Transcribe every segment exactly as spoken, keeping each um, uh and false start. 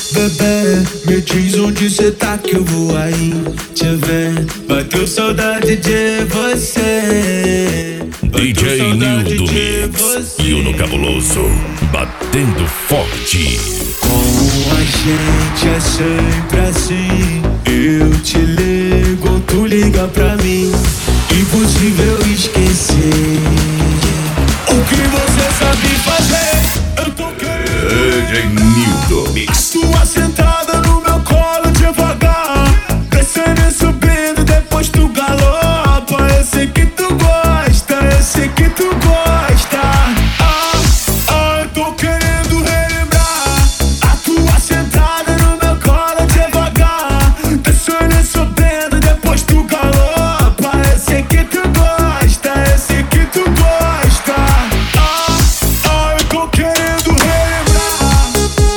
Bebê, me diz onde cê tá que eu vou aí te ver. Bateu saudade de você. D J Nildo Mix e o No Cabuloso batendo forte. Com a gente é sempre assim. Eu te ligo, tu liga pra mim. Impossível esquecer o que você sabe fazer. Eu tô querendo D J Nildo Mix. tua sentada no meu colo devagar, descendo e subindo, depois tu galopa. Eu sei que tu gosta, eu sei que tu gosta. Ah, ah, eu tô querendo relembrar a tua sentada no meu colo devagar, descendo e subindo, depois tu galopa. Eu sei que tu gosta, eu sei que tu gosta. Ah, ah, eu tô querendo relembrar.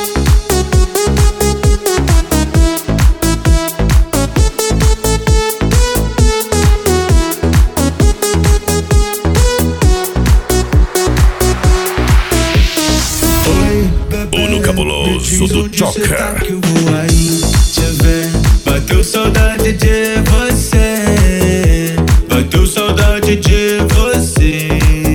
O No Cabuloso do Joker. Que eu vou aí te ver. Bateu saudade de você. Bateu saudade de você.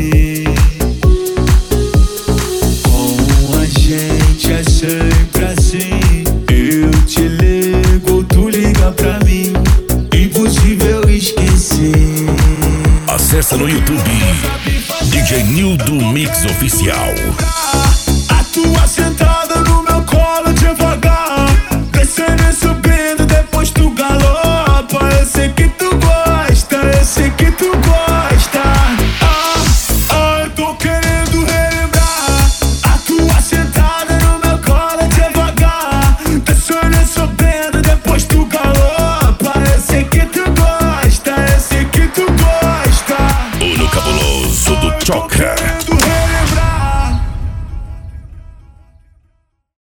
Com a gente é sempre assim. Eu te ligo, tu liga pra mim. Impossível esquecer. Acessa no YouTube D J Nildo Mix Oficial. A tua sentada no meu colo devagar, descendo e subindo, depois tu galopa. Eu sei que tu gosta, eu sei que tu gosta. Ah, ah, eu tô querendo relembrar a tua sentada no meu colo devagar, descendo e subindo, depois tu galopa. Eu sei que tu gosta, eu sei que tu gosta. O No Cabuloso do Joker.